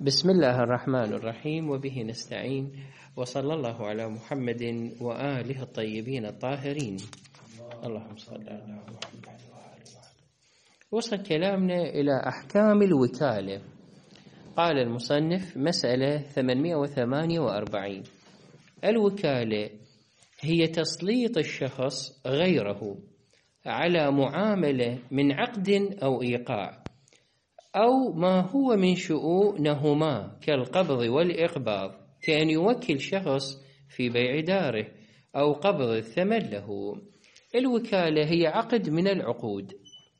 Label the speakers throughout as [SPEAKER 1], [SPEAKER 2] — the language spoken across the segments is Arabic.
[SPEAKER 1] بسم الله الرحمن الرحيم، وبه نستعين، وصلى الله على محمد وآله الطيبين الطاهرين. اللهم صل على محمد وآله. وصل كلامنا إلى أحكام الوكالة. قال المصنف: مسألة 848. الوكالة هي تسليط الشخص غيره على معاملة من عقد أو إيقاع، أو ما هو من شؤونهما كالقبض والإقباض، كأن يوكل شخص في بيع داره أو قبض الثمن له. الوكالة هي عقد من العقود،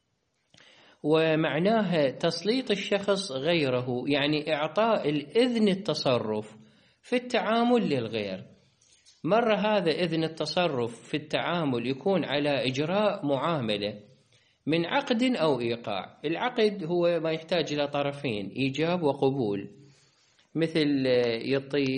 [SPEAKER 1] ومعناها تسليط الشخص غيره، يعني إعطاء الإذن التصرف في التعامل للغير. مرة هذا إذن التصرف في التعامل يكون على إجراء معاملة من عقد أو إيقاع. العقد هو ما يحتاج إلى طرفين، إيجاب وقبول، مثل يعطي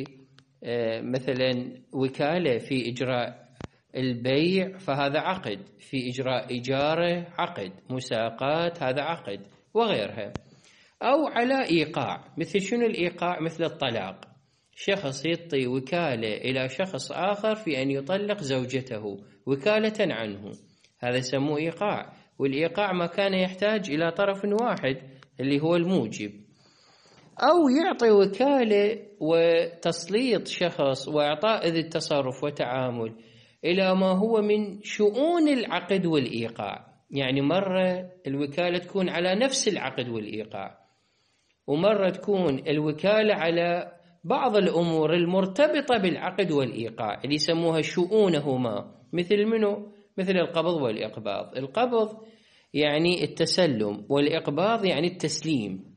[SPEAKER 1] مثلا وكالة في إجراء البيع، فهذا عقد. في إجراء إجارة عقد، مساقات هذا عقد، وغيرها. أو على إيقاع، مثل شنو الإيقاع؟ مثل الطلاق، شخص يعطي وكالة إلى شخص آخر في أن يطلق زوجته وكالة عنه، هذا يسموه إيقاع. والإيقاع ما كان يحتاج إلى طرف واحد اللي هو الموجب. أو يعطي وكالة وتسليط شخص وإعطاء ذي التصرف وتعامل إلى ما هو من شؤون العقد والإيقاع. يعني مرة الوكالة تكون على نفس العقد والإيقاع، ومرة تكون الوكالة على بعض الأمور المرتبطة بالعقد والإيقاع اللي يسموها شؤونهما. مثل منه؟ مثل القبض والإقباض. القبض يعني التسلم، والإقباض يعني التسليم.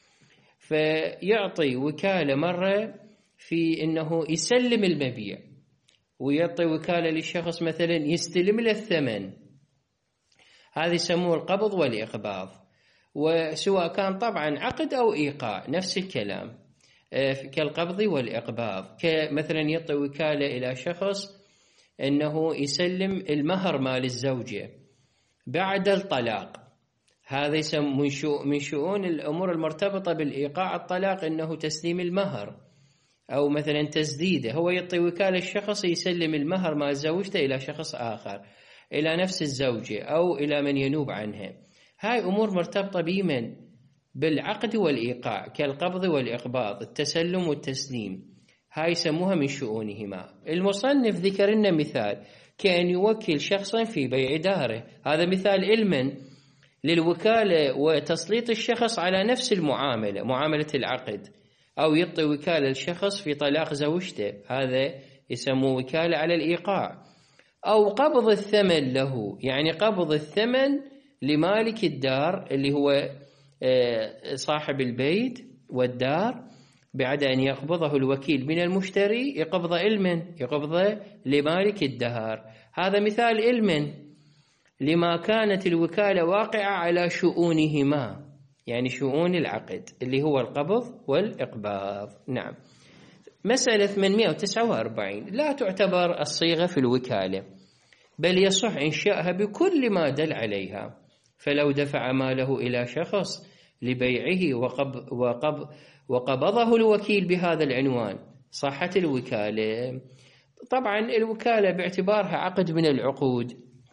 [SPEAKER 1] فيعطي وكالة مرة في أنه يسلم المبيع، ويعطي وكالة للشخص مثلا يستلم له الثمن، هذا يسموه القبض والإقباض. وسواء كان طبعا عقد أو إيقاع نفس الكلام، كالقبض والإقباض. كمثلا يعطي وكالة إلى شخص أنه يسلم المهر مال الزوجة بعد الطلاق، هذا يسمى من شؤون الأمور المرتبطة بالإيقاع الطلاق، أنه تسليم المهر أو مثلا تسديده. هو يعطي وكالة الشخص يسلم المهر مال زوجته إلى شخص آخر، إلى نفس الزوجة أو إلى من ينوب عنها. هاي أمور مرتبطة بمن؟ بالعقد والإيقاع، كالقبض والإقباض، التسلم والتسليم، هاي يسموها من شؤونهما. المصنف ذكر لنا مثال كأن يوكل شخصا في بيع داره، هذا مثال علما للوكالة وتسليط الشخص على نفس المعاملة، معاملة العقد. أو يعطي وكالة الشخص في طلاق زوجته، هذا يسموه وكالة على الإيقاع. أو قبض الثمن له، يعني قبض الثمن لمالك الدار اللي هو صاحب البيت والدار، بعد أن يقبضه الوكيل من المشتري يقبض علما، يقبض لمالك الدار. هذا مثال علما لما كانت الوكالة واقعة على شؤونهما، يعني شؤون العقد اللي هو القبض والإقباض. نعم. مسألة 849. لا تعتبر الصيغة في الوكالة، بل يصح إنشاءها بكل ما دل عليها. فلو دفع ماله إلى شخص لبيعه وقبضه الوكيل بهذا العنوان صحت الوكالة. طبعا الوكالة باعتبارها عقد من العقود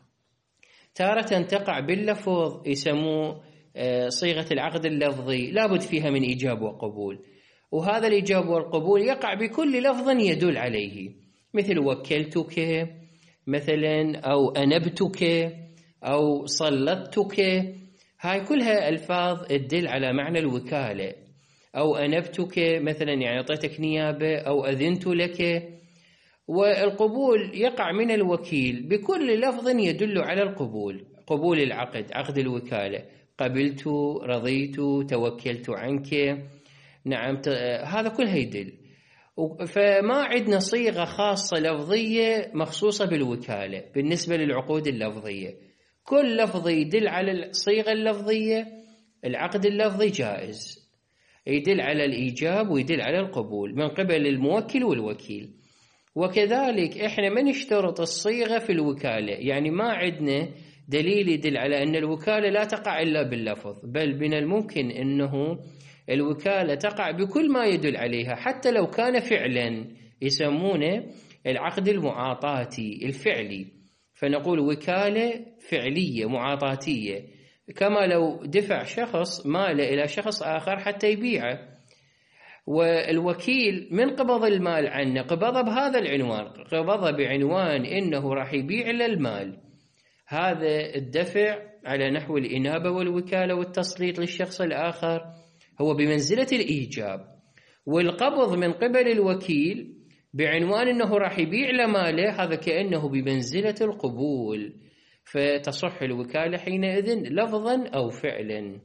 [SPEAKER 1] تارة تقع باللفظ، يسموه صيغة العقد اللفظي، لابد فيها من إيجاب وقبول، وهذا الإيجاب والقبول يقع بكل لفظ يدل عليه، مثل وكلتك مثلا، أو أنبتك، أو صلتك. هاي كلها ألفاظ تدل على معنى الوكالة. أو أنبتك مثلا يعني أعطيتك نيابة، أو أذنت لك. والقبول يقع من الوكيل بكل لفظ يدل على القبول، قبول العقد، عقد الوكالة، قبلت، رضيت، توكلت عنك. نعم، هذا كله يدل. فما عندنا صيغة خاصة لفظية مخصوصة بالوكالة بالنسبة للعقود اللفظية. كل لفظ يدل على الصيغة اللفظية، العقد اللفظي جائز، يدل على الإيجاب ويدل على القبول من قبل الموكل والوكيل. وكذلك إحنا ما نشترط الصيغة في الوكالة، يعني ما عندنا دليل يدل على أن الوكالة لا تقع إلا باللفظ، بل من الممكن أنه الوكالة تقع بكل ما يدل عليها حتى لو كان فعلا، يسمونه العقد المعاطاتي الفعلي. فنقول وكالة فعلية معاطاتية، كما لو دفع شخص ماله إلى شخص آخر حتى يبيعه، والوكيل من قبض المال عنه قبضه بهذا العنوان، قبضه بعنوان إنه راح يبيع له المال. هذا الدفع على نحو الإنابة والوكالة والتسليط للشخص الآخر هو بمنزلة الإيجاب، والقبض من قبل الوكيل بعنوان أنه راح يبيع له ماله هذا كأنه بمنزلة القبول، فتصح الوكالة حينئذ لفظا أو فعلا.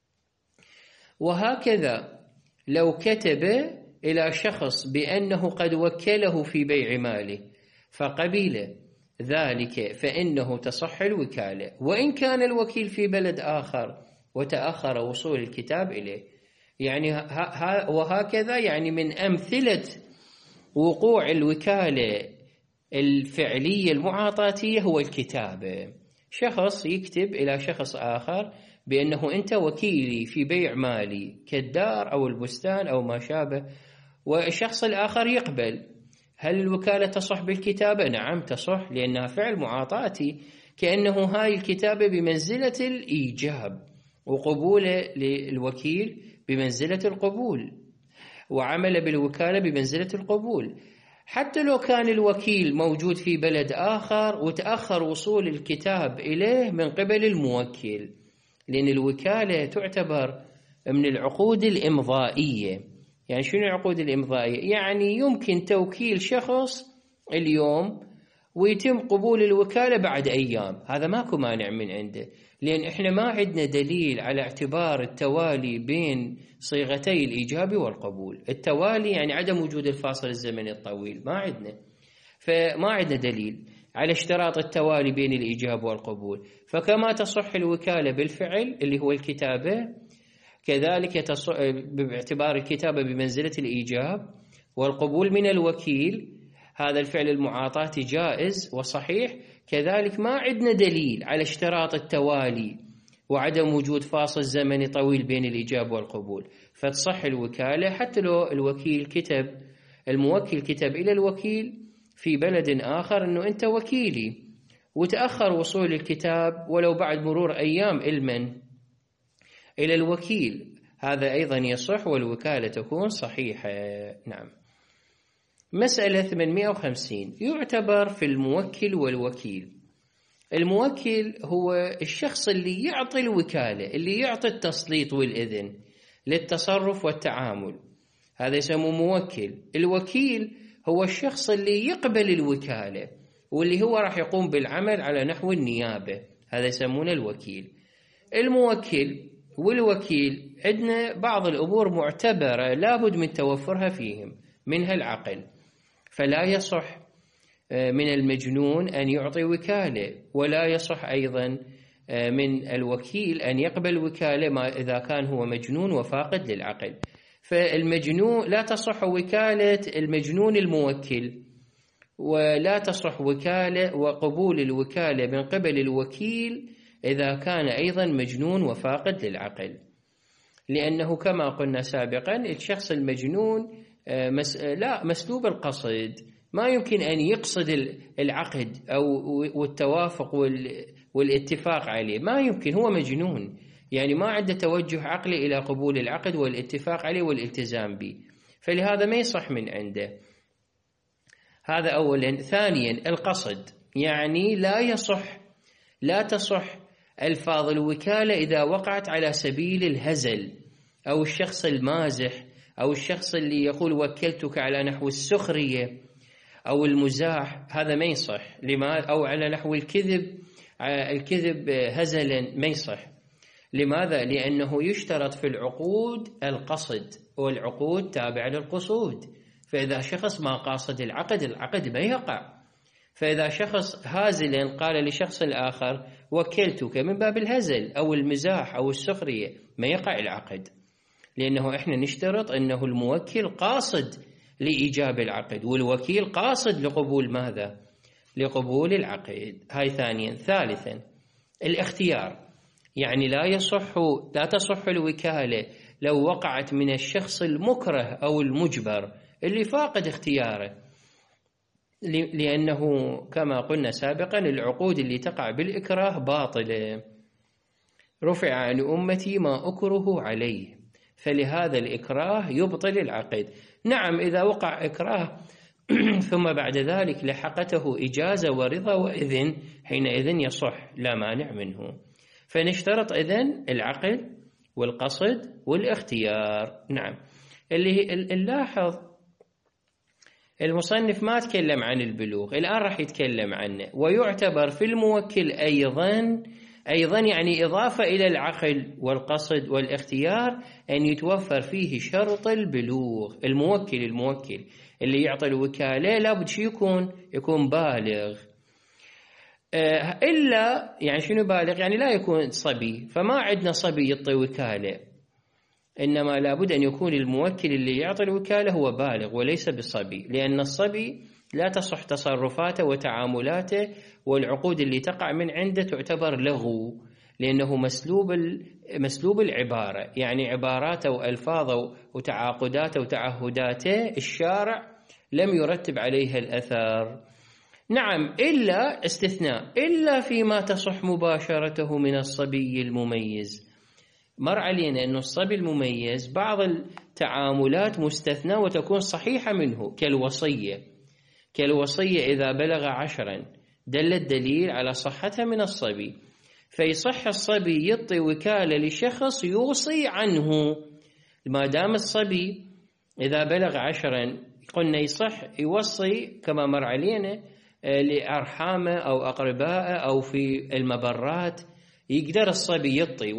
[SPEAKER 1] وهكذا لو كتب إلى شخص بأنه قد وكله في بيع ماله فقبل ذلك فإنه تصح الوكالة، وإن كان الوكيل في بلد آخر وتأخر وصول الكتاب إليه. يعني وهكذا يعني من أمثلة وقوع الوكالة الفعلية المعاطاتية هو الكتابة. شخص يكتب إلى شخص آخر بأنه أنت وكيلي في بيع مالي كالدار أو البستان أو ما شابه، والشخص الآخر يقبل. هل الوكالة تصح بالكتابة؟ نعم تصح، لأنها فعل معاطاتي، كأنه هاي الكتابة بمنزلة الإيجاب، وقبوله للوكيل بمنزلة القبول، وعمل بالوكالة بمنزلة القبول. حتى لو كان الوكيل موجود في بلد آخر وتأخر وصول الكتاب إليه من قبل الموكل، لأن الوكالة تعتبر من العقود الإمضائية. يعني شنو العقود الإمضائية؟ يعني يمكن توكيل شخص اليوم ويتم قبول الوكالة بعد أيام، هذا ماكو مانع من عنده، لأن إحنا ما عندنا دليل على اعتبار التوالي بين صيغتي الإيجاب والقبول. التوالي يعني عدم وجود الفاصل الزمني الطويل، ما عندنا، فما عندنا دليل على اشتراط التوالي بين الإيجاب والقبول. فكما تصح الوكالة بالفعل اللي هو الكتابة، كذلك باعتبار الكتابة بمنزلة الإيجاب والقبول من الوكيل، هذا الفعل المعاطاتي جائز وصحيح. كذلك ما عندنا دليل على اشتراط التوالي وعدم وجود فاصل زمني طويل بين الإيجاب والقبول، فتصح الوكالة حتى لو الموكل كتب إلى الوكيل في بلد آخر أنه أنت وكيلي، وتأخر وصول الكتاب ولو بعد مرور أيام إلى الوكيل، هذا أيضا يصح والوكالة تكون صحيحة. نعم. مسألة 850 يعتبر في الموكل والوكيل. الموكل هو الشخص اللي يعطي الوكالة، اللي يعطي التسليط والإذن للتصرف والتعامل، هذا يسمى موكل. الوكيل هو الشخص اللي يقبل الوكالة واللي هو راح يقوم بالعمل على نحو النيابة، هذا يسمونه الوكيل. الموكل والوكيل عندنا بعض الأمور معتبرة لابد من توفرها فيهم، منها العقل، فلا يصح من المجنون أن يعطي وكالة، ولا يصح أيضا من الوكيل أن يقبل وكالة ما إذا كان هو مجنون وفاقد للعقل. فالمجنون لا تصح وكالة المجنون الموكل، ولا تصح وكالة وقبول الوكالة من قبل الوكيل إذا كان أيضا مجنون وفاقد للعقل، لأنه كما قلنا سابقا الشخص المجنون مسلوب القصد، ما يمكن أن يقصد العقد أو والتوافق والاتفاق عليه، ما يمكن، هو مجنون، يعني ما عنده توجه عقلي إلى قبول العقد والاتفاق عليه والالتزام به، فلهذا ما يصح من عنده. هذا أولا. ثانيا القصد، يعني لا تصح ألفاظ الوكالة إذا وقعت على سبيل الهزل أو الشخص المازح أو الشخص اللي يقول وكلتك على نحو السخرية أو المزاح، هذا ما يصح. أو على نحو الكذب هزلا، ما يصح. لماذا؟ لأنه يشترط في العقود القصد، والعقود تابعة للقصود، فإذا شخص ما قاصد العقد ما يقع. فإذا شخص هازلا قال لشخص الآخر وكلتك من باب الهزل أو المزاح أو السخرية، ما يقع العقد، لأنه إحنا نشترط أنه الموكل قاصد لإيجاب العقد والوكيل قاصد لقبول ماذا؟ لقبول العقد. هاي ثانيا. ثالثا الاختيار، يعني لا تصح الوكالة لو وقعت من الشخص المكره أو المجبر اللي فاقد اختياره، لأنه كما قلنا سابقا العقود اللي تقع بالإكراه باطلة. رفع عن أمتي ما أكره عليه، فلهذا الإكراه يبطل العقد. نعم إذا وقع إكراه ثم بعد ذلك لحقته إجازة ورضا وإذن، حينئذ يصح لا مانع منه. فنشترط إذن العقل والقصد والاختيار. نعم. اللي نلاحظ المصنف ما تكلم عن البلوغ، الآن راح يتكلم عنه. ويعتبر في الموكل أيضا يعني إضافة إلى العقل والقصد والاختيار أن يتوفر فيه شرط البلوغ. الموكل اللي يعطي الوكالة لابد يكون بالغ، إلا يعني شنو بالغ؟ يعني لا يكون صبي، فما عندنا صبي يعطي وكالة، إنما لابد أن يكون الموكل اللي يعطي الوكالة هو بالغ وليس بصبي، لأن الصبي لا تصح تصرفاته وتعاملاته، والعقود اللي تقع من عنده تعتبر لغو، لأنه مسلوب العبارة، يعني عباراته وألفاظه وتعاقداته وتعهداته الشارع لم يرتب عليها الأثر. نعم، إلا استثناء، إلا فيما تصح مباشرته من الصبي المميز. مر علينا أن الصبي المميز بعض التعاملات مستثنى وتكون صحيحة منه، كالوصية إذا بلغ 10 دل الدليل على صحتها من الصبي، فيصح الصبي يعطي وكالة لشخص يوصي عنه. ما دام الصبي إذا بلغ 10 قلنا يصح يوصي كما مر علينا لأرحامه أو أقربائه أو في المبرات، يقدر الصبي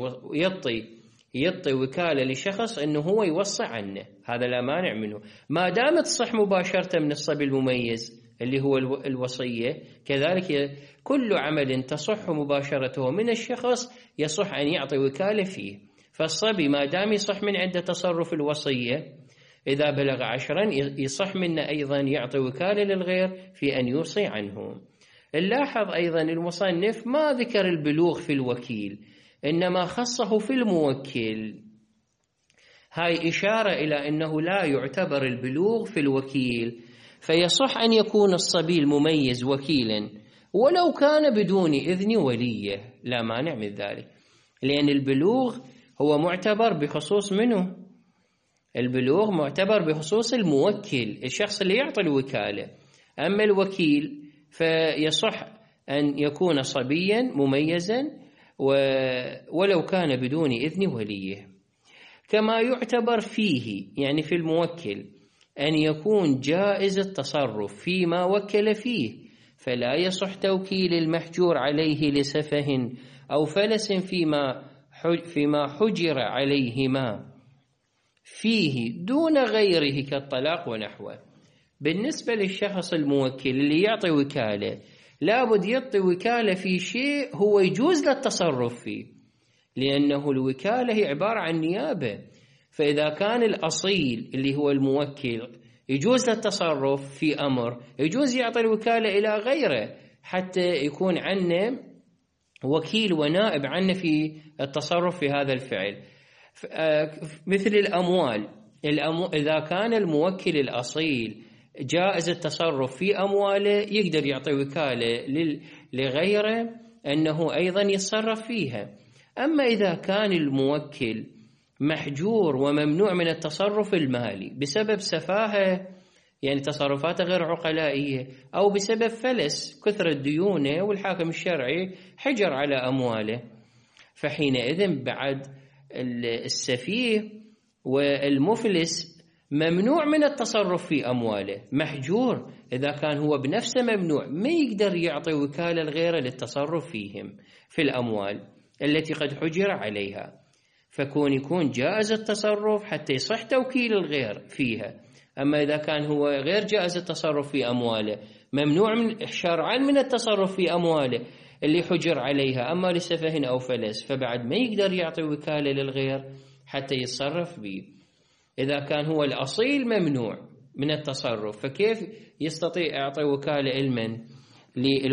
[SPEAKER 1] يعطي وكالة لشخص أنه هو يوصي عنه، هذا لا مانع منه، ما دام تصح مباشرة من الصبي المميز اللي هو الوصية. كذلك كل عمل تصح مباشرته من الشخص يصح أن يعطي وكالة فيه. فالصبي ما دام يصح من عند تصرف الوصية إذا بلغ 10 يصح منه أيضا يعطي وكالة للغير في أن يوصي عنه. نلاحظ أيضا المصنف ما ذكر البلوغ في الوكيل، إنما خصه في الموكل. هاي إشارة إلى أنه لا يعتبر البلوغ في الوكيل، فيصح أن يكون الصبي المميز وكيلا ولو كان بدون إذن وليه، لا مانع من ذلك، لأن البلوغ هو معتبر بخصوص منه؟ البلوغ معتبر بخصوص الموكل، الشخص اللي يعطي الوكالة. أما الوكيل فيصح أن يكون صبيا مميزا ولو كان بدون إذن وليه. كما يعتبر فيه يعني في الموكل أن يكون جائز التصرف فيما وكل فيه، فلا يصح توكيل المحجور عليه لسفه أو فلس فيما حجر عليهما فيه دون غيره كالطلاق ونحوه. بالنسبة للشخص الموكل اللي يعطي وكالة لابد يعطي وكالة في شيء هو يجوز للتصرف فيه، لأنه الوكالة هي عبارة عن نيابة، فإذا كان الأصيل اللي هو الموكل يجوز للتصرف في أمر يجوز يعطي الوكالة إلى غيره حتى يكون عنه وكيل ونائب عنه في التصرف في هذا الفعل. مثل الأموال، إذا كان الموكل الأصيل جائز التصرف في أمواله يقدر يعطي وكالة لغيره أنه أيضا يتصرف فيها. أما إذا كان الموكل محجور وممنوع من التصرف المالي بسبب سفاهة، يعني تصرفاته غير عقلائية، أو بسبب فلس كثرة ديونه والحاكم الشرعي حجر على أمواله، فحينئذ بعد السفيه والمفلس ممنوع من التصرف في أمواله، محجور. إذا كان هو بنفسه ممنوع ما يقدر يعطي وكالة الغير للتصرف فيهم في الأموال التي قد حجر عليها، يكون جائز التصرف حتى يصح توكيل الغير فيها. أما إذا كان هو غير جائز التصرف في أمواله، ممنوع شرعا من التصرف في أمواله اللي حجر عليها، أما لسفه أو فلس فبعد ما يقدر يعطي وكالة للغير حتى يتصرف به. إذا كان هو الأصيل ممنوع من التصرف فكيف يستطيع يعطي وكالة علما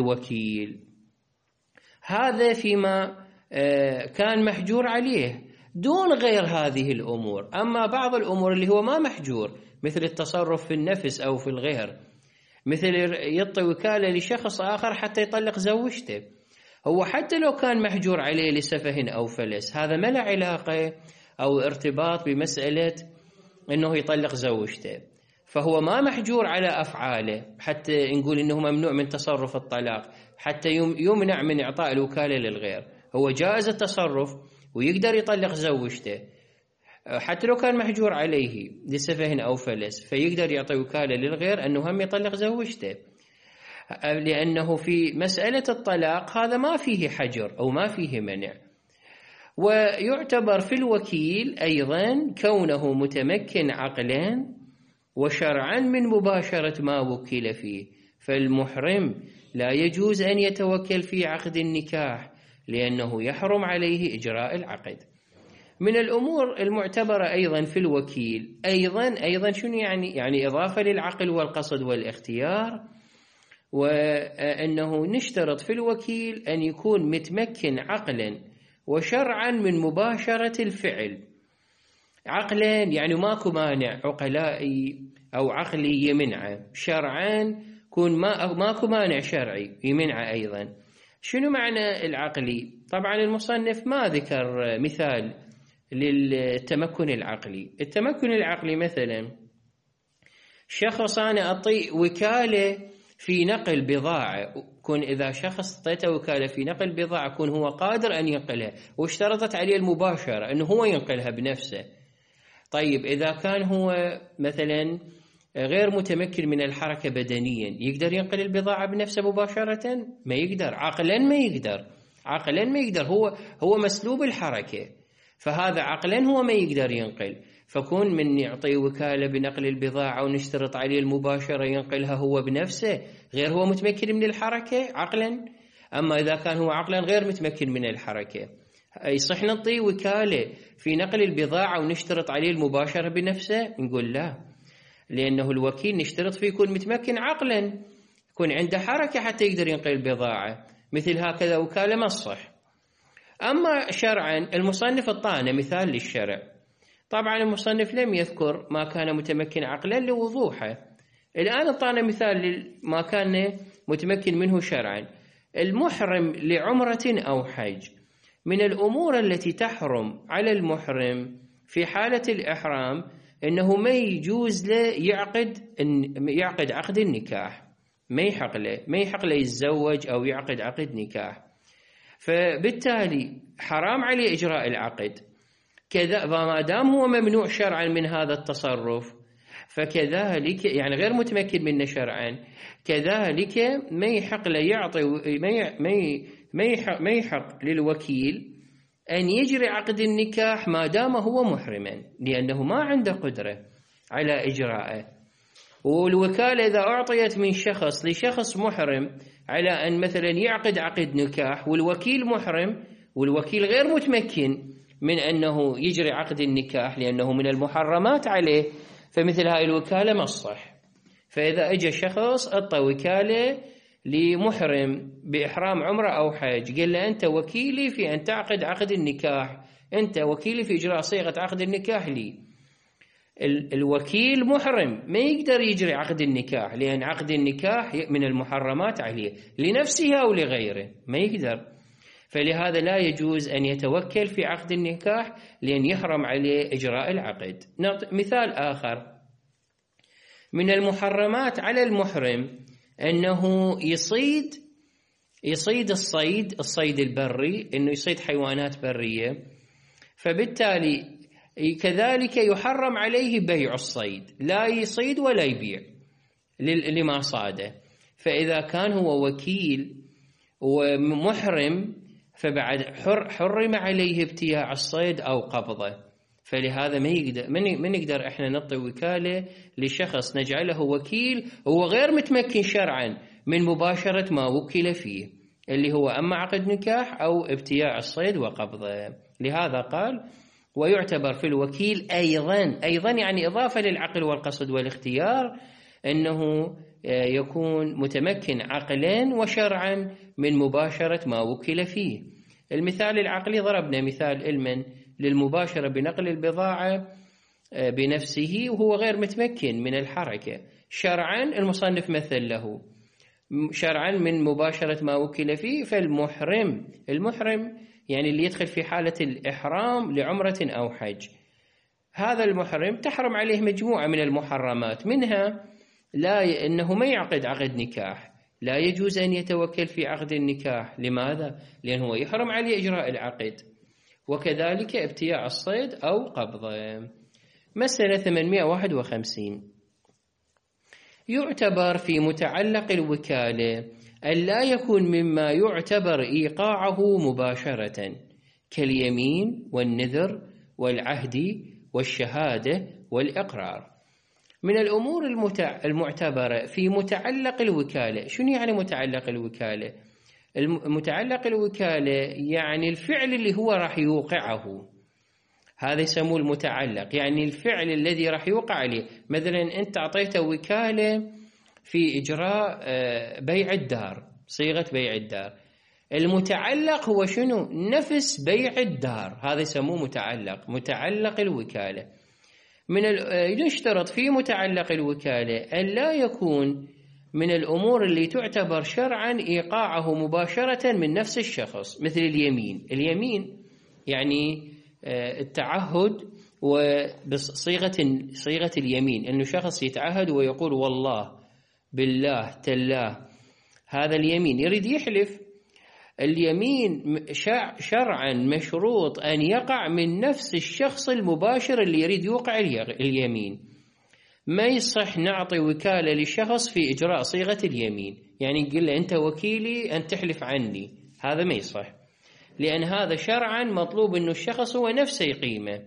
[SPEAKER 1] للوكيل؟ هذا فيما كان محجور عليه. دون غير هذه الأمور. أما بعض الأمور اللي هو ما محجور، مثل التصرف في النفس أو في الغير، مثل يعطي وكالة لشخص آخر حتى يطلق زوجته، هو حتى لو كان محجور عليه لسفه أو فلس، هذا ما له علاقة أو ارتباط بمسألة أنه يطلق زوجته، فهو ما محجور على أفعاله حتى نقول أنه ممنوع من تصرف الطلاق، حتى يمنع من إعطاء الوكالة للغير. هو جائز التصرف ويقدر يطلق زوجته حتى لو كان محجور عليه لسفه أو فلس، فيقدر يعطي وكالة للغير أنه هم يطلق زوجته، لأنه في مسألة الطلاق هذا ما فيه حجر أو ما فيه منع. ويعتبر في الوكيل أيضا كونه متمكن عقلا وشرعا من مباشرة ما وكل فيه، فالمحرم لا يجوز أن يتوكل في عقد النكاح لأنه يحرم عليه إجراء العقد. من الأمور المعتبرة أيضا في الوكيل أيضا شنو يعني إضافة للعقل والقصد والاختيار، وأنه نشترط في الوكيل أن يكون متمكن عقلا وشرعا من مباشرة الفعل. عقلا يعني ماكو مانع عقلائي أو عقلي يمنعه، شرعا كون ماكو مانع شرعي يمنعه أيضا. شنو معنى العقلي؟ طبعا المصنف ما ذكر مثال للتمكن العقلي. التمكن العقلي مثلا شخص أنا أعطي وكالة في نقل بضاعة، كون إذا شخص أعطيته وكالة في نقل بضاعة كون هو قادر أن ينقلها واشترطت عليه المباشرة أنه هو ينقلها بنفسه. طيب إذا كان هو مثلا غير متمكن من الحركة بدنيا، يقدر ينقل البضاعة بنفسه مباشرة؟ ما يقدر، عقلا ما يقدر، هو مسلوب الحركة، فهذا عقلا هو ما يقدر ينقل. فكون من يعطي وكالة بنقل البضاعة ونشترط عليه المباشرة ينقلها هو بنفسه، غير هو متمكن من الحركة عقلا. أما إذا كان هو عقلا غير متمكن من الحركة، يصح نعطي وكالة في نقل البضاعة ونشترط عليه المباشرة بنفسه؟ نقول لا، لأنه الوكيل نشترط فيه يكون متمكن عقلا، يكون عنده حركة حتى يقدر ينقل البضاعة، مثل هكذا وكالة ما تصح. أما شرعا المصنف اعطانا مثال للشرع. طبعا المصنف لم يذكر ما كان متمكن عقلا لوضوحه، الآن اعطانا مثال ما كان متمكن منه شرعا. المحرم لعمرة أو حج، من الأمور التي تحرم على المحرم في حالة الإحرام أنه ما يجوز له يعقد عقد النكاح، ما يحق له يتزوج أو يعقد عقد نكاح، فبالتالي حرام عليه إجراء العقد. كذا ما دام هو ممنوع شرعا من هذا التصرف، فكذلك يعني غير متمكن منه شرعا، كذلك ما يحق له يعطي ما يحق للوكيل أن يجري عقد النكاح ما دام هو محرما، لأنه ما عنده قدرة على إجراءه. والوكالة إذا أعطيت من شخص لشخص محرم على أن مثلا يعقد عقد نكاح والوكيل محرم والوكيل غير متمكن من أنه يجري عقد النكاح لأنه من المحرمات عليه، فمثل هاي الوكالة ما تصح. فإذا أجى شخص أعطى وكالة لمحرم بإحرام عمرة أو حج، قال له أنت وكيلي في أن تعقد عقد النكاح، أنت وكيلي في إجراء صيغة عقد النكاح لي. الوكيل محرم ما يقدر يجري عقد النكاح، لأن عقد النكاح من المحرمات عليه لنفسه أو لغيره، ما يقدر. فلهذا لا يجوز أن يتوكل في عقد النكاح لأن يحرم عليه إجراء العقد. مثال آخر من المحرمات على المحرم أنه يصيد الصيد البري، أنه يصيد حيوانات برية، فبالتالي كذلك يحرم عليه بيع الصيد، لا يصيد ولا يبيع لما صاده. فإذا كان هو وكيل ومحرم فبعد حرم عليه ابتياع الصيد أو قبضه، فلهذا ما نقدر احنا نعطي وكالة لشخص نجعله وكيل هو غير متمكن شرعا من مباشرة ما وكل فيه، اللي هو أما عقد نكاح أو ابتياع الصيد وقبضه. لهذا قال ويعتبر في الوكيل أيضا يعني إضافة للعقل والقصد والاختيار أنه يكون متمكن عقلا وشرعا من مباشرة ما وكل فيه. المثال العقلي ضربنا مثال علما للمباشرة بنقل البضاعة بنفسه وهو غير متمكن من الحركة. شرعا المصنف مثل له شرعا من مباشرة ما وكل فيه، فالمحرم يعني اللي يدخل في حالة الإحرام لعمرة أو حج، هذا المحرم تحرم عليه مجموعة من المحرمات، منها إنه ما يعقد عقد نكاح، لا يجوز أن يتوكل في عقد النكاح. لماذا؟ لأنه يحرم عليه إجراء العقد، وكذلك ابتياع الصيد أو قبضه. مسألة 851 يعتبر في متعلق الوكالة أن لا يكون مما يعتبر إيقاعه مباشرة كاليمين والنذر والعهد والشهادة والإقرار. من الأمور المعتبرة في متعلق الوكالة. شنو يعني متعلق الوكالة؟ متعلق الوكالة يعني الفعل اللي هو راح يوقعه، هذا يسموه المتعلق، يعني الفعل الذي راح يوقع عليه. مثلا أنت أعطيته وكالة في إجراء بيع الدار، صيغة بيع الدار، المتعلق هو شنو؟ نفس بيع الدار، هذا يسموه متعلق الوكالة. يشترط في متعلق الوكالة أن لا يكون من الأمور اللي تعتبر شرعا إيقاعه مباشرة من نفس الشخص، مثل اليمين يعني التعهد وبصيغة اليمين، أنه شخص يتعهد ويقول والله بالله تالله، هذا اليمين يريد يحلف. اليمين شرعا مشروط أن يقع من نفس الشخص المباشر اللي يريد يوقع اليمين. ما يصح نعطي وكالة لشخص في إجراء صيغة اليمين، يعني نقول له أنت وكيلي أن تحلف عني، هذا ما يصح، لأن هذا شرعا مطلوب أنه الشخص هو نفسه يقيمه.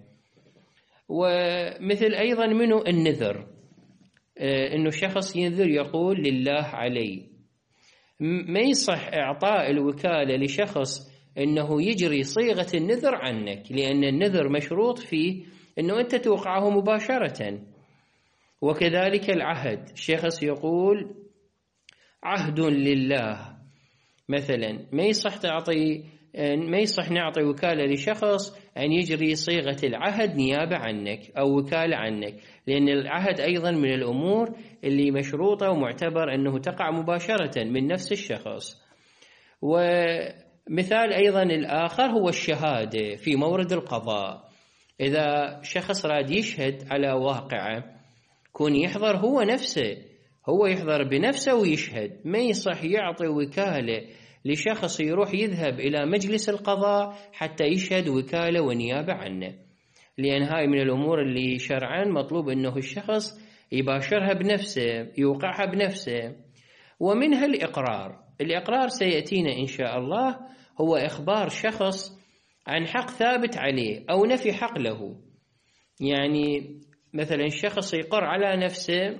[SPEAKER 1] ومثل أيضا منه النذر، أنه شخص ينذر يقول لله علي، ما يصح إعطاء الوكالة لشخص أنه يجري صيغة النذر عنك، لأن النذر مشروط فيه أنه أنت توقعه مباشرة. وكذلك العهد، شخص يقول عهد لله مثلا، ما يصح نعطي وكالة لشخص أن يجري صيغة العهد نيابة عنك أو وكالة عنك، لأن العهد أيضا من الأمور اللي مشروطة ومعتبر أنه تقع مباشرة من نفس الشخص. ومثال أيضا الآخر هو الشهادة في مورد القضاء، إذا شخص راد يشهد على واقعة كون يحضر هو نفسه، هو يحضر بنفسه ويشهد، ما يصح يعطي وكالة لشخص يروح يذهب إلى مجلس القضاء حتى يشهد وكالة ونيابة عنه، لأن هاي من الأمور اللي شرعا مطلوب أنه الشخص يباشرها بنفسه، يوقعها بنفسه. ومنها الإقرار سيأتينا إن شاء الله، هو إخبار شخص عن حق ثابت عليه أو نفي حق له. يعني مثلا الشخص يقر على نفسه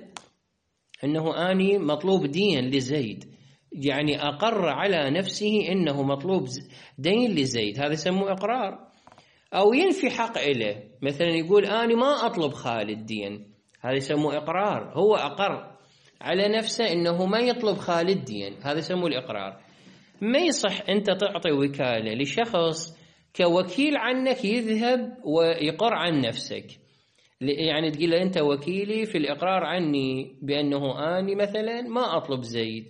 [SPEAKER 1] أنه أني مطلوب دين لزيد، يعني أقر على نفسه أنه مطلوب دين لزيد، هذا يسموه إقرار. أو ينفي حق إله، مثلا يقول أنا ما أطلب خالد دين، هذا يسموه إقرار، هو أقر على نفسه أنه ما يطلب خالد دين، هذا يسموه الإقرار. ما يصح أنت تعطي وكالة لشخص كوكيل عنك يذهب ويقر عن نفسك، يعني تقول له أنت وكيلي في الإقرار عني بأنه أنا مثلا ما أطلب زيد،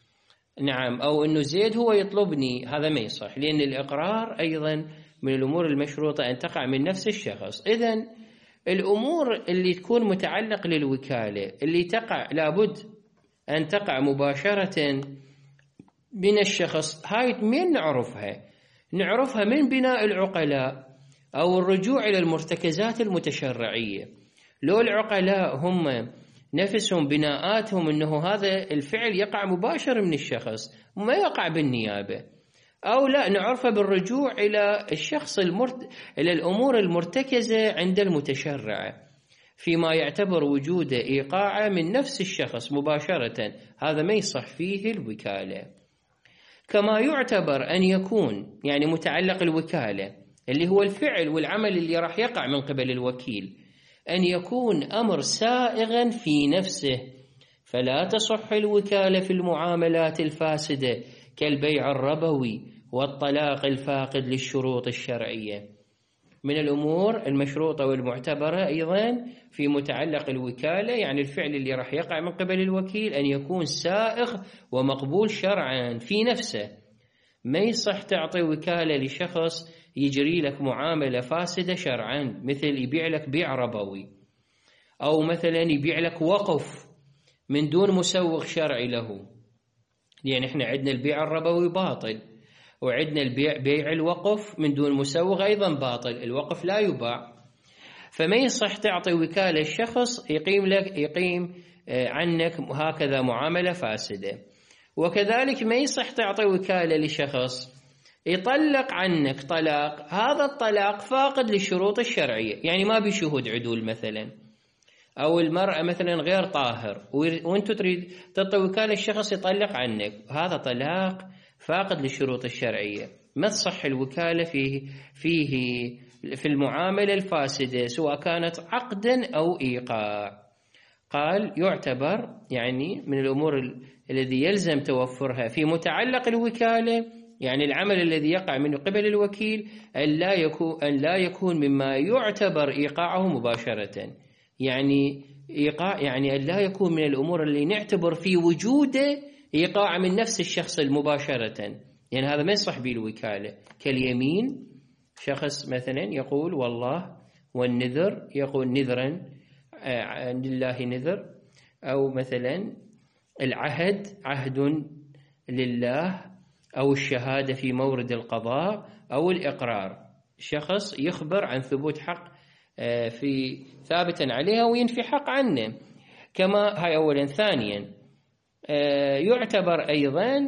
[SPEAKER 1] نعم، أو أنه زيد هو يطلبني، هذا ما يصح، لأن الإقرار أيضا من الأمور المشروطة أن تقع من نفس الشخص. إذن الأمور اللي تكون متعلق للوكالة اللي تقع لابد أن تقع مباشرة من الشخص، هاي من نعرفها من بناء العقلاء أو الرجوع إلى المرتكزات المتشرعية. لو العقلاء هم نفسهم بناءاتهم أنه هذا الفعل يقع مباشر من الشخص وما يقع بالنيابة، أو لا نعرفه بالرجوع إلى الشخص إلى الأمور المرتكزة عند المتشرع فيما يعتبر وجود إيقاع من نفس الشخص مباشرة، هذا ما يصح فيه الوكالة. كما يعتبر أن يكون يعني متعلق الوكالة اللي هو الفعل والعمل اللي راح يقع من قبل الوكيل أن يكون أمر سائغا في نفسه، فلا تصح الوكالة في المعاملات الفاسدة كالبيع الربوي والطلاق الفاقد للشروط الشرعية. من الأمور المشروطة والمعتبرة أيضا في متعلق الوكالة، يعني الفعل اللي راح يقع من قبل الوكيل أن يكون سائغ ومقبول شرعا في نفسه. ما يصح تعطي وكالة لشخص يجري لك معاملة فاسدة شرعا، مثل يبيع لك بيع ربوي، أو مثلا يبيع لك وقف من دون مسوغ شرعي له، لأن احنا عندنا البيع الربوي باطل، وعندنا بيع الوقف من دون مسوغ أيضا باطل، الوقف لا يباع. فما يصح تعطي وكالة الشخص يقيم عنك هكذا معاملة فاسدة. وكذلك ما يصح تعطي وكالة لشخص يطلق عنك طلاق، هذا الطلاق فاقد للشروط الشرعية، يعني ما بشهود عدول مثلا، أو المرأة مثلا غير طاهر وانتو تريد تعطي وكالة الشخص يطلق عنك، هذا طلاق فاقد للشروط الشرعية، ما تصح الوكالة فيه في المعاملة الفاسدة سواء كانت عقدا أو إيقاع. قال يعتبر يعني من الأمور الذي يلزم توفرها في متعلق الوكالة، يعني العمل الذي يقع من قبل الوكيل أن لا يكون مما يعتبر إيقاعه مباشرة، يعني إيقاع يعني أن لا يكون من الأمور اللي نعتبر في وجوده إيقاع من نفس الشخص مباشرة، يعني هذا ما يصح به الوكالة. كاليمين، شخص مثلا يقول والله، والنذر يقول نذرا لله نذر، أو مثلا العهد عهد لله، أو الشهادة في مورد القضاء، أو الإقرار، شخص يخبر عن ثبوت حق في ثابتا عليها وينفي حق عنه، كما هاي أولا. ثانيا يعتبر أيضا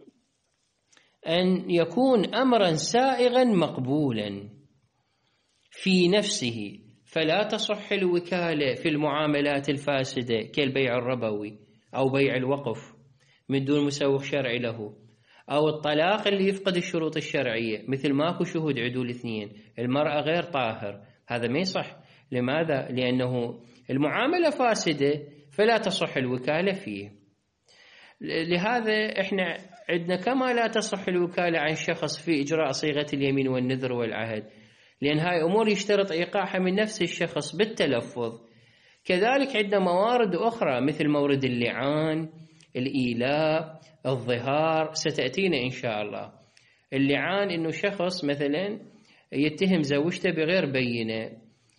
[SPEAKER 1] أن يكون أمرا سائغا مقبولا في نفسه، فلا تصح الوكالة في المعاملات الفاسدة كالبيع الربوي أو بيع الوقف من دون مسوغ شرعي له، أو الطلاق اللي يفقد الشروط الشرعية، مثل ماكو شهود عدول اثنين، المرأة غير طاهر، هذا ما يصح. لماذا؟ لأنه المعاملة فاسدة فلا تصح الوكالة فيه. لهذا احنا عندنا كما لا تصح الوكالة عن شخص في إجراء صيغة اليمين والنذر والعهد، لأن هاي أمور يشترط إيقاعها من نفس الشخص بالتلفظ. كذلك عندنا موارد أخرى مثل مورد اللعان، الإيلاء، الظهار، ستأتينا إن شاء الله. اللعان إنه شخص مثلا يتهم زوجته بغير بينة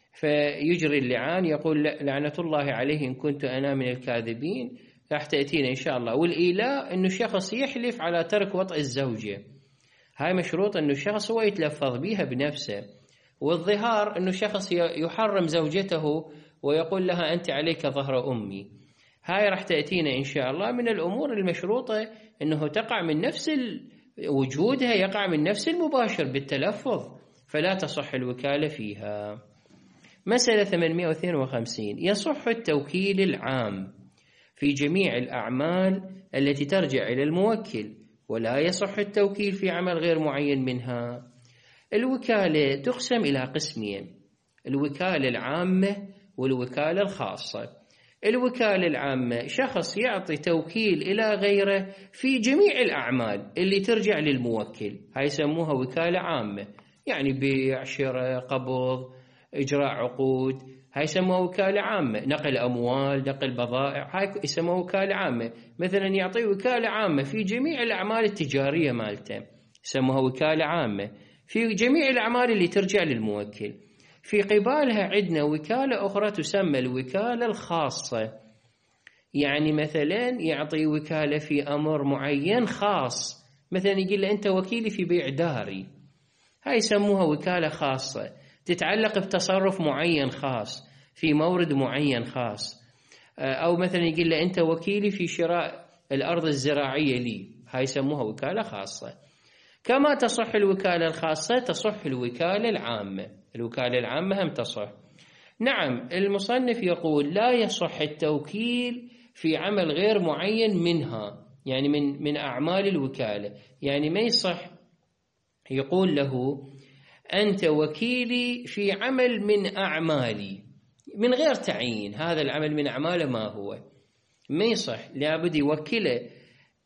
[SPEAKER 1] فيجري اللعان، يقول لعنة الله عليه إن كنت أنا من الكاذبين، راح تأتينا إن شاء الله. والإيلاء إنه شخص يحلف على ترك وطئ الزوجة، هاي مشروط إنه الشخص هو يتلفظ بها بنفسه. والظهار إنه شخص يحرم زوجته ويقول لها أنت عليك ظهر أمي، هاي راح تأتينا إن شاء الله من الأمور المشروطة إنه تقع من نفس وجودها، يقع من نفس المباشر بالتلفظ، فلا تصح الوكالة فيها. مسألة 852، يصح التوكيل العام في جميع الأعمال التي ترجع إلى الموكل، ولا يصح التوكيل في عمل غير معين منها. الوكالة تقسم إلى قسمين: الوكالة العامة والوكالة الخاصة. الوكالة العامة شخص يعطي توكيل إلى غيره في جميع الأعمال اللي ترجع للموكل، هاي يسموها وكالة عامة، يعني بيع، شراء، قبض، إجراء عقود، هاي يسموها وكالة عامة. نقل أموال، نقل بضائع، هاي يسموها وكالة عامة. مثلا يعطي وكالة عامة في جميع الأعمال التجارية مالته، يسموها وكالة عامة في جميع الأعمال اللي ترجع للموكل. في قبالها عندنا وكالة أخرى تسمى الوكالة الخاصة، يعني مثلا يعطي وكالة في أمر معين خاص، مثلا يقول له أنت وكيلي في بيع داري، هاي يسموها وكالة خاصة تتعلق بتصرف معين خاص في مورد معين خاص. أو مثلا يقول له أنت وكيلي في شراء الأرض الزراعية لي، هاي يسموها وكالة خاصة. كما تصح الوكالة الخاصة تصح الوكالة العامة، الوكالة العامة هم تصح. نعم، المصنف يقول لا يصح التوكيل في عمل غير معين منها، يعني من أعمال الوكالة، يعني ما يصح يقول له أنت وكيلي في عمل من أعمالي من غير تعيين، هذا العمل من أعماله ما هو، ما يصح، لابد يوكله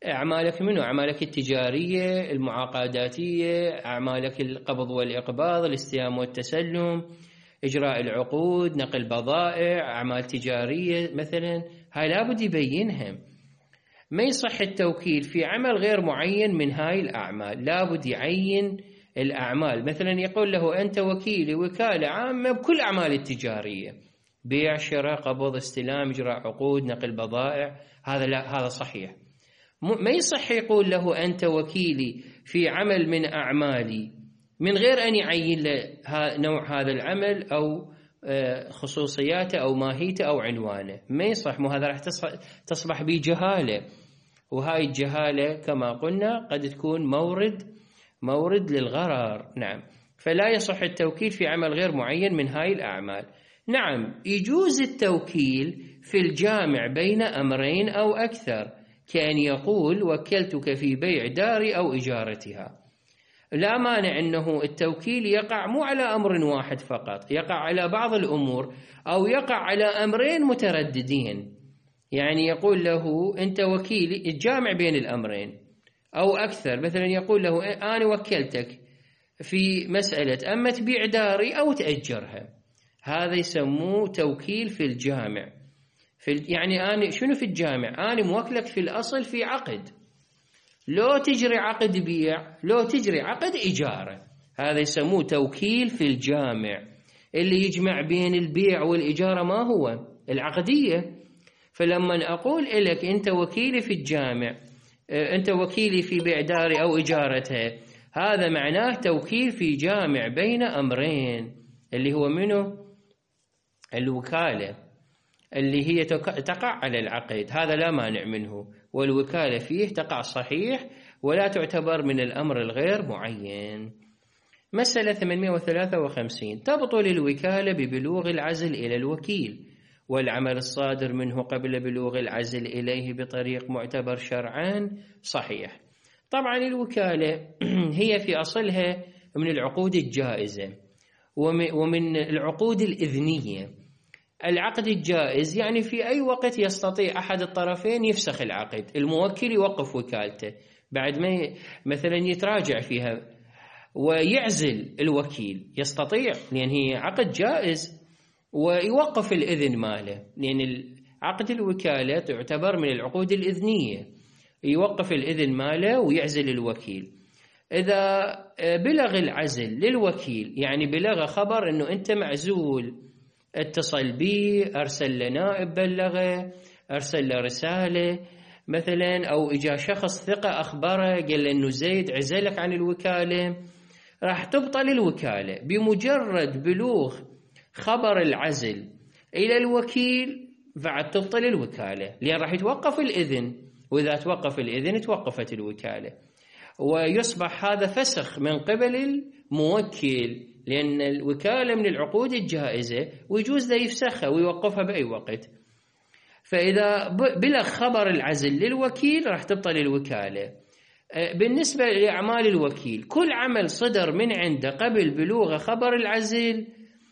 [SPEAKER 1] أعمالك منه أعمالك التجارية المعاقداتية، أعمالك القبض والإقباض، الاستلام والتسلم، إجراء العقود، نقل بضائع، أعمال تجارية مثلا، هاي لابد يبينها. ما يصح التوكيل في عمل غير معين من هاي الأعمال، لابد يعين الأعمال. مثلا يقول له أنت وكيلي وكالة عامة بكل أعمال التجارية، بيع شراء قبض استلام إجراء عقود نقل بضائع، هذا لا، هذا صحيح. ما يصح يقول له أنت وكيلي في عمل من أعمالي من غير أن يعين له نوع هذا العمل أو خصوصياته أو ماهيته أو عنوانه، ما يصح. هذا راح تصبح بجهالة، وهاي الجهالة كما قلنا قد تكون مورد للغرر. نعم، فلا يصح التوكيل في عمل غير معين من هاي الأعمال. نعم، يجوز التوكيل في الجامع بين أمرين أو أكثر، كأن يقول وكلتك في بيع داري أو إجارتها. لا مانع أنه التوكيل يقع مو على أمر واحد فقط، يقع على بعض الأمور أو يقع على أمرين مترددين. يعني يقول له أنت وكيلي، الجامع بين الأمرين أو أكثر. مثلا يقول له أنا وكلتك في مسألة أما تبيع داري أو تأجرها، هذا يسموه توكيل في الجامع. يعني أنا شنو في الجامع؟ أنا موكلك في الأصل في عقد، لو تجري عقد بيع لو تجري عقد إجارة، هذا يسموه توكيل في الجامع. اللي يجمع بين البيع والإجارة ما هو؟ العقدية. فلما أقول لك أنت وكيلي في الجامع، أنت وكيلي في بيع داري أو إجارتها، هذا معناه توكيل في جامع بين أمرين، اللي هو منه الوكالة اللي هي تقع على العقد، هذا لا مانع منه، والوكالة فيه تقع صحيح ولا تعتبر من الأمر الغير معين. مسألة 853: تبطل الوكالة ببلوغ العزل إلى الوكيل والعمل الصادر منه قبل بلوغ العزل إليه بطريق معتبر شرعا. صحيح. طبعا الوكالة هي في أصلها من العقود الجائزة ومن العقود الإذنية. العقد الجائز يعني في أي وقت يستطيع أحد الطرفين يفسخ العقد، الموكل يوقف وكالته بعد ما مثلا يتراجع فيها ويعزل الوكيل، يستطيع لأن هي عقد جائز، ويوقف الإذن ماله، لأن عقد الوكالة تعتبر من العقود الإذنية، يوقف الإذن ماله ويعزل الوكيل. إذا بلغ العزل للوكيل، يعني بلغ خبر أنه أنت معزول، اتصل بي، أرسل لنائب بلغه، أرسل له رسالة مثلا، أو إجا شخص ثقة أخبره قال له أنه زيد عزلك عن الوكالة، راح تبطل الوكالة بمجرد بلوغ خبر العزل إلى الوكيل. بعد تبطل الوكالة لأن راح يتوقف الإذن، وإذا توقف الإذن توقفت الوكالة، ويصبح هذا فسخ من قبل الموكل، لأن الوكالة من العقود الجائزة ويجوز له يفسخها ويوقفها بأي وقت. فإذا بلغ خبر العزل للوكيل راح تبطل الوكالة. بالنسبة لأعمال الوكيل، كل عمل صدر من عنده قبل بلوغ خبر العزل،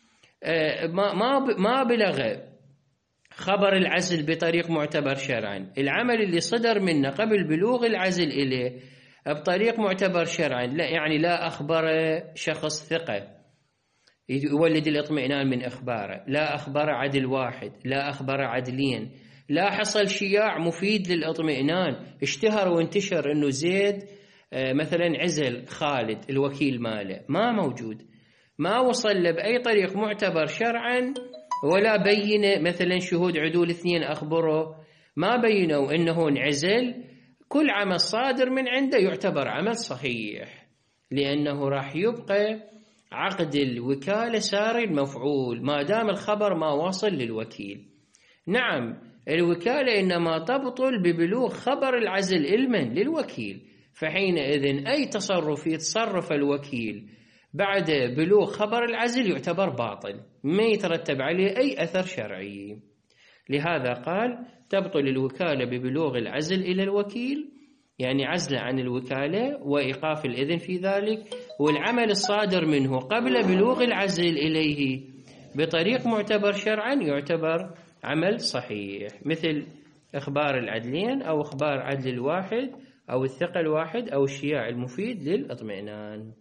[SPEAKER 1] ما بلغ خبر العزل بطريق معتبر شرعا، العمل اللي صدر منه قبل بلوغ العزل إليه بطريق معتبر شرعا، لا يعني لا أخبر شخص ثقة يولد الاطمئنان من إخباره، لا أخبر عدل واحد، لا أخبر عدلين، لا حصل شياع مفيد للاطمئنان، اشتهر وانتشر أنه زيد مثلا عزل خالد الوكيل ماله، ما موجود، ما وصل له بأي طريق معتبر شرعا، ولا بين مثلا شهود عدول 2 أخبره، ما بينوا أنه انعزل. كل عمل صادر من عنده يعتبر عمل صحيح، لأنه راح يبقى عقد الوكالة ساري المفعول ما دام الخبر ما وصل للوكيل. نعم، الوكالة إنما تبطل ببلوغ خبر العزل علما للوكيل، فحينئذ أي تصرف يتصرف الوكيل بعد بلوغ خبر العزل يعتبر باطل، ما يترتب عليه أي أثر شرعي. لهذا قال تبطل الوكالة ببلوغ العزل إلى الوكيل، يعني عزل عن الوكالة وإيقاف الإذن في ذلك، والعمل الصادر منه قبل بلوغ العزل إليه بطريق معتبر شرعا يعتبر عمل صحيح، مثل إخبار العدلين أو إخبار عدل الواحد أو الثقة الواحد أو الشياع المفيد للإطمئنان.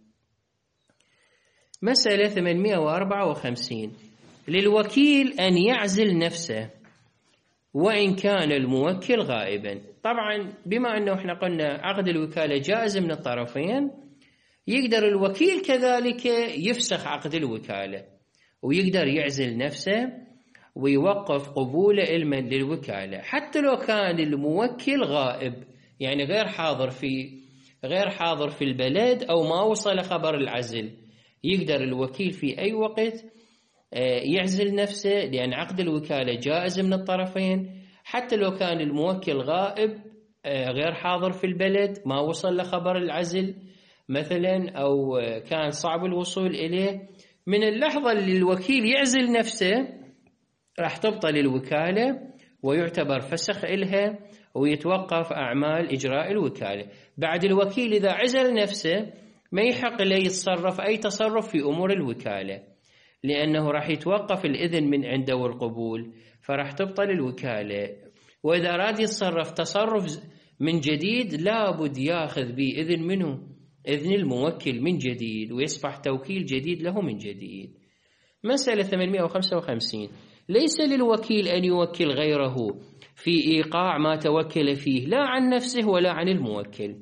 [SPEAKER 1] مسألة 854. للوكيل أن يعزل نفسه وإن كان الموكل غائبا. طبعا بما أنه احنا قلنا عقد الوكالة جائز من الطرفين، يقدر الوكيل كذلك يفسخ عقد الوكالة ويقدر يعزل نفسه ويوقف قبول علما للوكالة حتى لو كان الموكل غائب، يعني غير حاضر في البلد أو ما وصل خبر العزل. يقدر الوكيل في أي وقت يعزل نفسه، لأن عقد الوكالة جائز من الطرفين حتى لو كان الموكل غائب غير حاضر في البلد، ما وصل لخبر العزل مثلا أو كان صعب الوصول إليه. من اللحظة اللي الوكيل يعزل نفسه راح تبطل الوكالة ويعتبر فسخ إلها ويتوقف أعمال إجراء الوكالة. بعد الوكيل إذا عزل نفسه ما يحق له يتصرف أي تصرف في أمور الوكالة، لأنه راح يتوقف الإذن من عنده والقبول، فراح تبطل الوكالة. وإذا أراد يتصرف تصرف من جديد لابد ياخذ بإذن منه، إذن الموكل من جديد، ويصبح توكيل جديد له من جديد. مسألة 855. ليس للوكيل أن يوكل غيره في إيقاع ما توكل فيه لا عن نفسه ولا عن الموكل.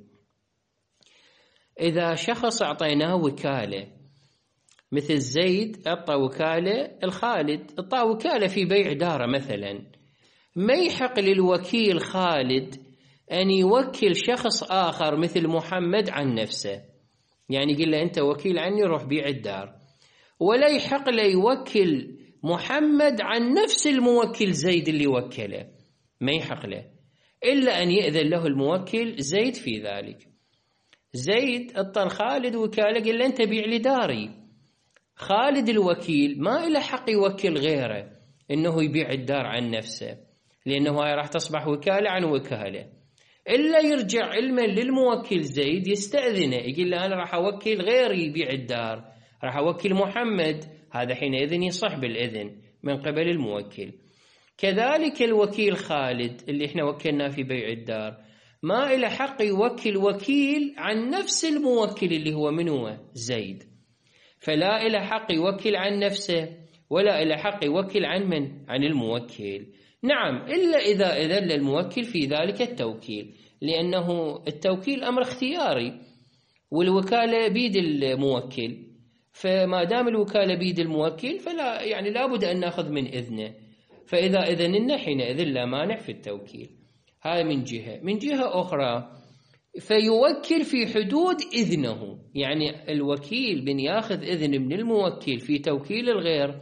[SPEAKER 1] إذا شخص أعطيناه وكالة مثل زيد أعطى وكالة الخالد، أعطى وكالة في بيع داره مثلا، ما يحق للوكيل خالد أن يوكل شخص آخر مثل محمد عن نفسه، يعني يقول له أنت وكيل عني روح بيع الدار، ولا يحق له يوكل محمد عن نفس الموكل زيد اللي وكله، ما يحق له إلا أن يأذن له الموكل زيد في ذلك. زيد أعطى خالد وكالة قال له أنت بيع لي داري، خالد الوكيل ما له حق يوكل غيره إنه يبيع الدار عن نفسه، لأنه هاي راح تصبح وكالة عن وكالة، إلا يرجع علما للموكل زيد يستأذنه، يقول له أنا راح أوكل غيري يبيع الدار، راح أوكل محمد، هذا حينئذ يصح بالإذن من قبل الموكل. كذلك الوكيل خالد اللي احنا وكلنا في بيع الدار ما له حق يوكل وكيل عن نفس الموكل اللي هو منه زيد، فلا له حق يوكل عن نفسه ولا له حق يوكل عن من؟ عن الموكل. نعم، إلا إذا أذن الموكل في ذلك التوكيل، لأنه التوكيل أمر اختياري والوكالة بيد الموكل، فما دام الوكالة بيد الموكل فلا يعني لابد أن نأخذ من إذنه، فإذا إذننا حينئذ لا مانع في التوكيل. هذا من جهة. من جهة أخرى فيوكل في حدود إذنه، يعني الوكيل بن ياخذ إذن من الموكل في توكيل الغير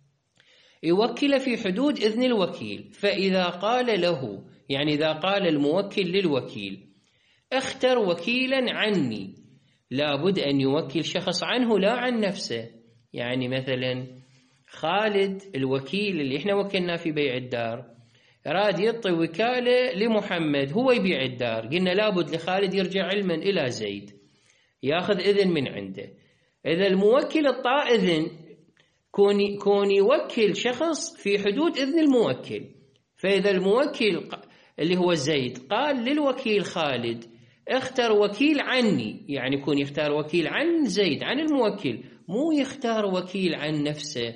[SPEAKER 1] يوكل في حدود إذن الوكيل. فإذا قال له، يعني إذا قال الموكل للوكيل اختر وكيلا عني، لابد أن يوكل شخص عنه لا عن نفسه. يعني مثلا خالد الوكيل اللي احنا وكلنا في بيع الدار أراد يعطي وكالة لمحمد هو يبيع الدار، قلنا لابد لخالد يرجع علما إلى زيد ياخذ إذن من عنده. إذا الموكل اعطى إذن كون يوكل شخص في حدود إذن الموكل، فإذا الموكل اللي هو زيد قال للوكيل خالد اختر وكيل عني، يعني يكون يختار وكيل عن زيد عن الموكل، مو يختار وكيل عن نفسه.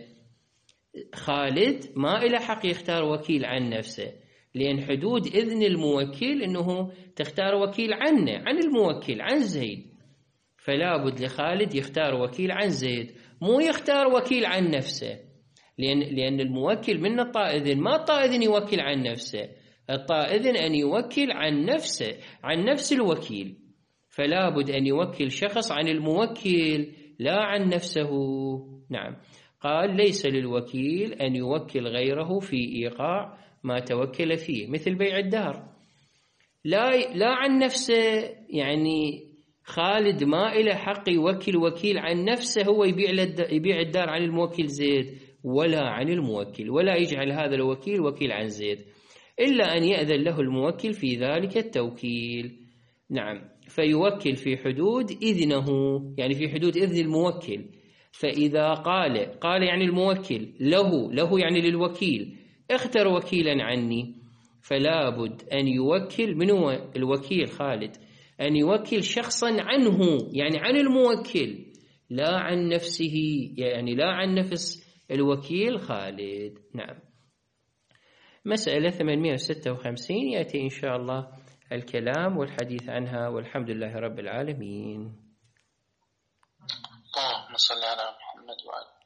[SPEAKER 1] خالد ما إله حق يختار وكيل عن نفسه، لأن حدود إذن الموكل أنه تختار وكيل عنه عن الموكل عن زيد، فلا بد لخالد يختار وكيل عن زيد، مو يختار وكيل عن نفسه، لأن الموكل من الطائذن ما الطائذن يوكل عن نفسه، الطائذن أن يوكل عن نفسه عن نفس الوكيل، فلا بد أن يوكل شخص عن الموكل لا عن نفسه. نعم، قال ليس للوكيل أن يوكل غيره في إيقاع ما توكل فيه، مثل بيع الدار لا عن نفسه، يعني خالد ما إله حق يوكل وكيل عن نفسه هو يبيع الدار عن الموكل زيد ولا عن الموكل، ولا يجعل هذا الوكيل وكيل عن زيد إلا أن يأذن له الموكل في ذلك التوكيل. نعم، فيوكل في حدود إذنه، يعني في حدود إذن الموكل. فإذا قال يعني الموكل له يعني للوكيل اختر وكيلا عني، فلا بد أن يوكل، من هو الوكيل؟ خالد، أن يوكل شخصا عنه، يعني عن الموكل، لا عن نفسه، يعني لا عن نفس الوكيل خالد. نعم. مسألة 856 يأتي إن شاء الله الكلام والحديث عنها، والحمد لله رب العالمين.
[SPEAKER 2] اللهم صل على محمد وعلى